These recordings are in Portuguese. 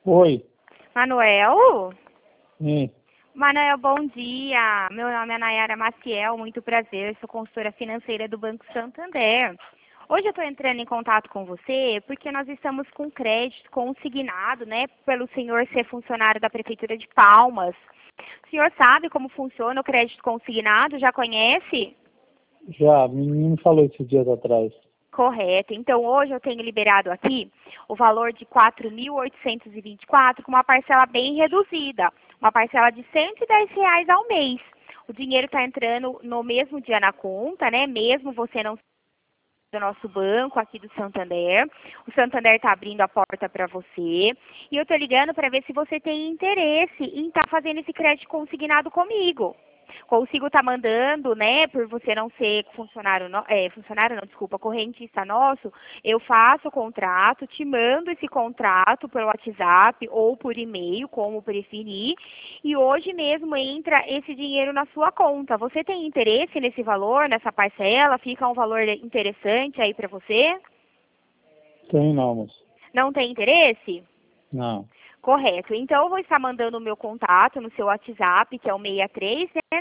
Oi. Manuel? Hum. Manuel, bom dia. Meu nome é Nayara Maciel, muito prazer. Sou consultora financeira do Banco Santander. Hoje eu estou entrando em contato com você porque nós estamos com crédito consignado, né, pelo senhor ser funcionário da Prefeitura de Palmas. O senhor sabe como funciona o crédito consignado? Já conhece? Já, o menino falou esses dias atrás. Correto. Então, hoje eu tenho liberado aqui o valor de 4.824 com uma parcela bem reduzida, uma parcela de R$ 110 ao mês. O dinheiro está entrando no mesmo dia na conta, né? Mesmo você não do nosso banco aqui do Santander. O Santander está abrindo a porta para você. E eu estou ligando para ver se você tem interesse em estar fazendo esse crédito consignado comigo. Consigo estar mandando, né, por você não ser funcionário, funcionário não, desculpa, correntista nosso, eu faço o contrato, te mando esse contrato pelo WhatsApp ou por e-mail, como preferir, e hoje mesmo entra esse dinheiro na sua conta. Você tem interesse nesse valor, nessa parcela? Fica um valor interessante aí para você? Tem não, moço. Não tem interesse? Não. Correto. Então, eu vou estar mandando o meu contato no seu WhatsApp, que é o 63, né?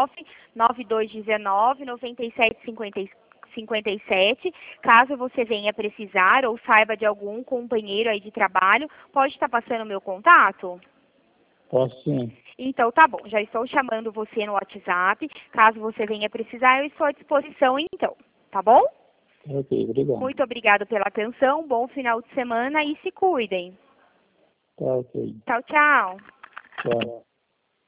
99219 9757. Caso você venha precisar ou saiba de algum companheiro aí de trabalho, pode estar passando o meu contato? Posso sim. Então, tá bom. Já estou chamando você no WhatsApp. Caso você venha precisar, eu estou à disposição, então. Tá bom? Ok, obrigado. Muito obrigado pela atenção. Bom final de semana e se cuidem. Tá ok. Tchau, tchau. Tchau.